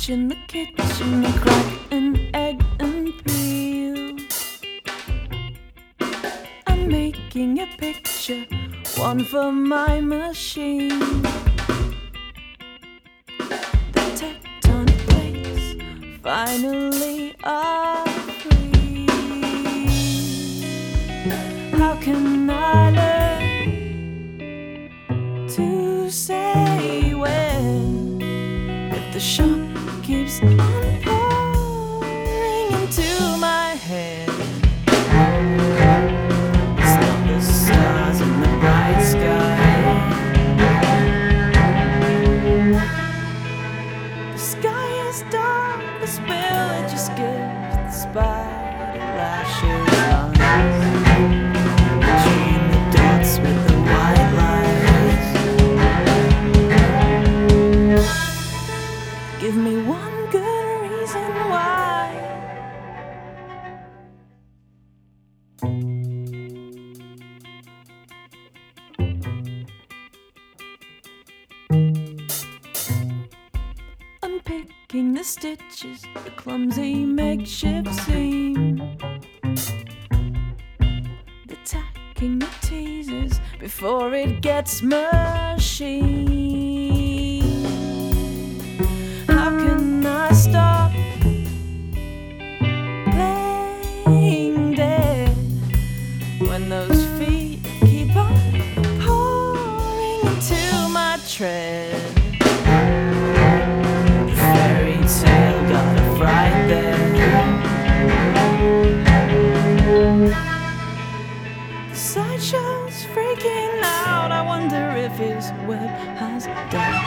in the kitchen, you crack an egg and peel. I'm making a picture, one for my machine. The tectonic plates finally are free. How can I learn to say when, if the shock keeps on pouring into my head? It's not the stars in the bright sky. The sky is dark, the spillage just gets by the lashes lines between the dots with the white lines. Give me one good reason why. Unpicking the stitches, the clumsy makeshift seam. The tacking the teasers before it gets mushy. How can I stop playing dead when those feet keep on pouring into my tread? The fairy tale got a fright there. The sideshow's freaking out. I wonder if his web has died.